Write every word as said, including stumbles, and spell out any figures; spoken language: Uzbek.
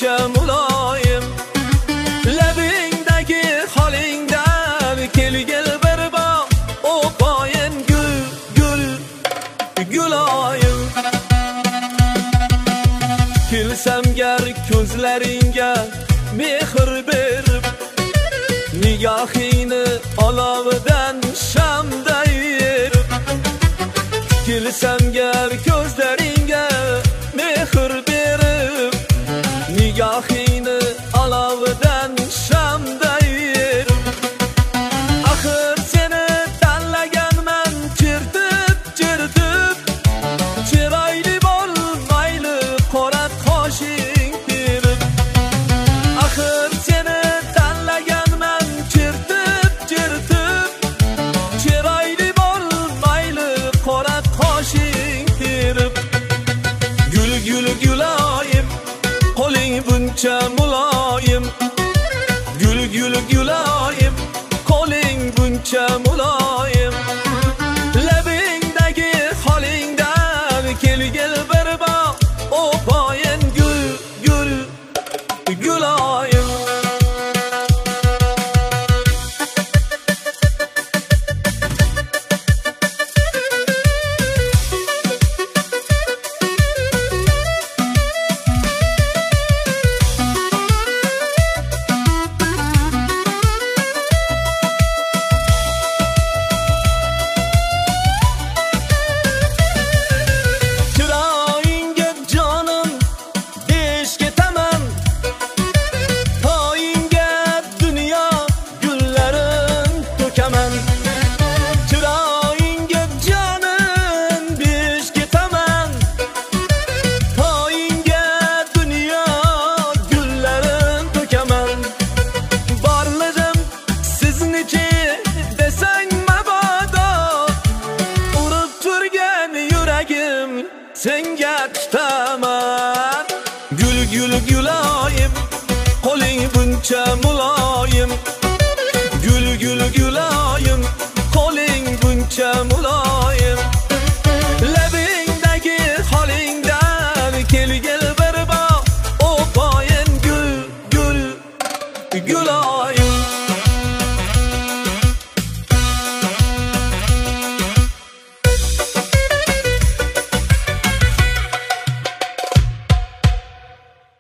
buncha muloyim, labingdagi holingdan kelgil bir bog' o'poyin gul gul guloyim. Kilsam gar ko'zlaringga mehr berib, nigohingni olovidan shamday erib. Kilsam gar ko'zlaringga mehr berib, nigohingni olovidan shamday erib. Axir seni tanlaganman chertib chertib, chiroyli bo'l mayli qora qoshing terib. Axir seni tanlaganman chertib chertib, chiroyli bo'l mayli qora qoshing terib. Gul gul guloyim, qo'ling buncha muloyim, gul gul guloyim, qo'ling buncha muloyim, labingdagi holingdan kelgil bir bog' o'poyin gul gul guloyim. Senga tutaman gul gul guloyim, qo'ling buncha muloyim, gul gul guloyim, qo'ling buncha muloyim, labingdagi holingdan kelgil bir bog' o'poyin gul gul guloyim.